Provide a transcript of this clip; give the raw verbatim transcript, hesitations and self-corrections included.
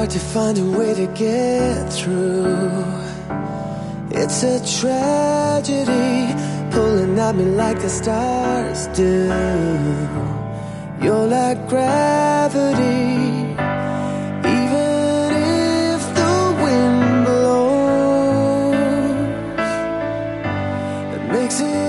hard to find a way to get through. It's a tragedy, pulling at me like the stars do. You're like gravity, even if the wind blows, it makes it